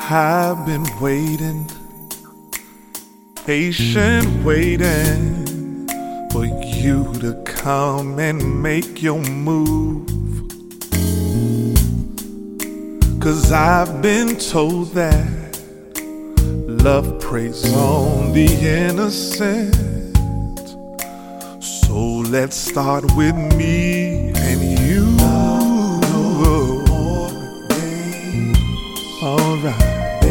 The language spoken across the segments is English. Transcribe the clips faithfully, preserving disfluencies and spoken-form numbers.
I've been waiting, patient waiting for you to come and make your move. 'Cause I've been told that love preys on the innocent. So let's start with me and you. Alright.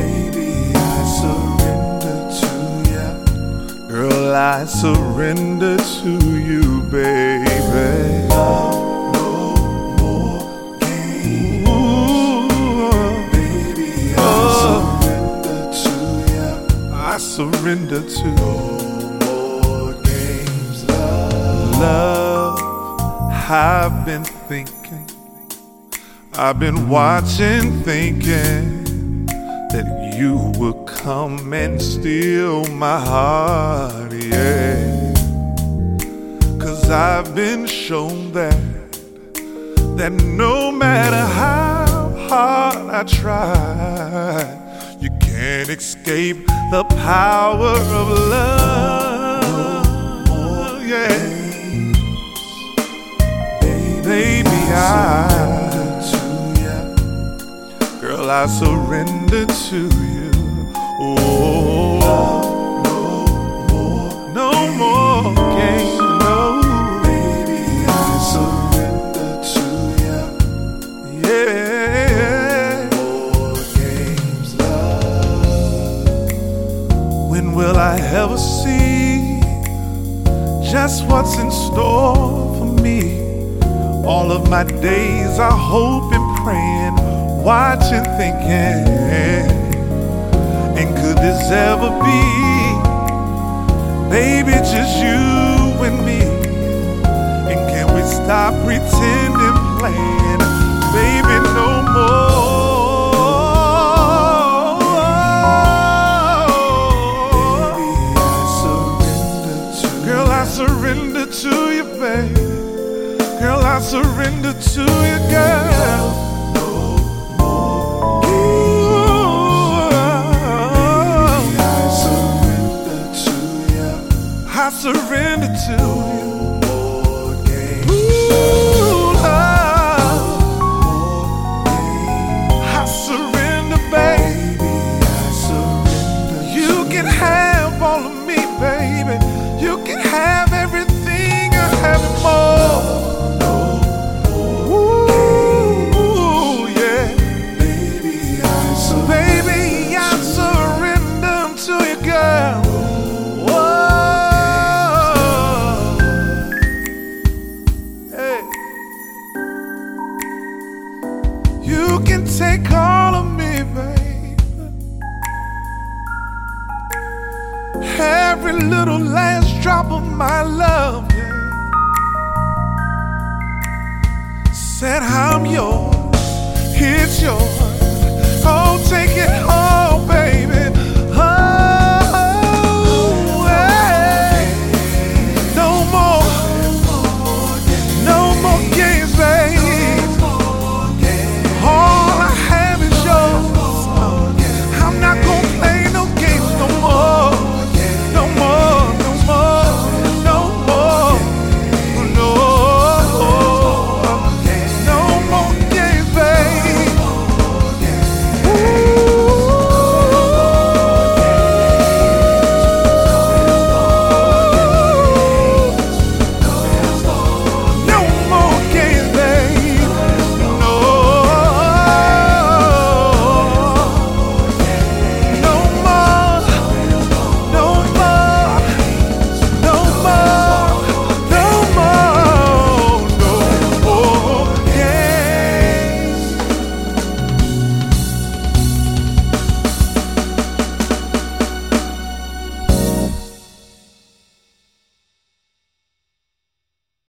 Girl, I surrender to you, baby. Love, no more games. Ooh, baby, I oh. surrender to you. I surrender to no more games. Love. Love, I've been thinking, I've been watching, thinking that you would come and steal my heart, yeah. 'Cause I've been shown that that no matter how hard I try, you can't escape the power of love, yeah. Baby, I Girl, I surrender to you. Oh, no more, no more games, no. Baby, I surrender to you. Yeah, no more games, love. When will I ever see just what's in store for me? All of my days I hope and praying, watching, thinking, and could this ever be, baby, just you and me? And can we stop pretending, playing, baby, no more? Baby, I surrender to you. Girl, I surrender to you, baby. Girl, I surrender to you, girl. I surrender to you. More games. Ooh, love. I surrender, baby. I surrender. You can have all of me, baby. You can have everything. I have it more. Ooh, yeah. Baby, I surrender. Baby, I surrender to you, girl. You can take all of me, baby. Every little last drop of my love, yeah. Said I'm yours, it's yours.